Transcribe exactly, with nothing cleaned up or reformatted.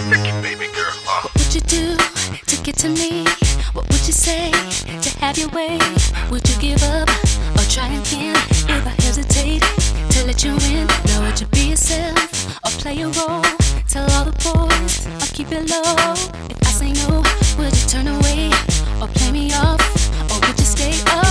baby girl. Uh. What would you do to get to me? What would you say to have your way? Would you give up or try again? If I hesitate to let you in, now would you be yourself or play a role? Tell all the boys or keep it low. If I say no, would you turn away or play me off? Or would you stay up?